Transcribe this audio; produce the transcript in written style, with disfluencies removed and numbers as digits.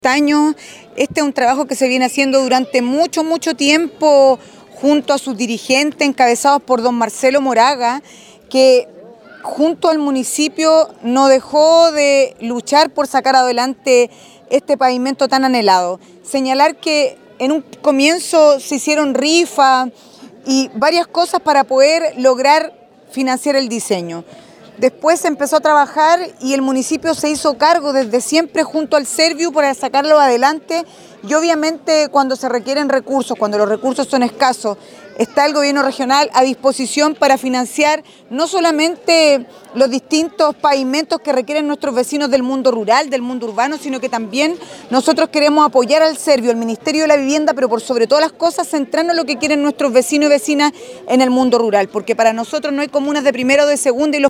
Años. Este es un trabajo que se viene haciendo durante mucho tiempo junto a sus dirigentes, encabezados por don Marcelo Moraga, que junto al municipio no dejó de luchar por sacar adelante este pavimento tan anhelado. Señalar que en un comienzo se hicieron rifas y varias cosas para poder lograr financiar el diseño. Después se empezó a trabajar y el municipio se hizo cargo desde siempre junto al Serviu para sacarlo adelante, y obviamente cuando se requieren recursos, cuando los recursos son escasos, está el gobierno regional a disposición para financiar no solamente los distintos pavimentos que requieren nuestros vecinos del mundo rural, del mundo urbano, sino que también nosotros queremos apoyar al Serviu, al Ministerio de la Vivienda, pero por sobre todas las cosas centrarnos en lo que quieren nuestros vecinos y vecinas en el mundo rural, porque para nosotros no hay comunas de primera o de segunda y los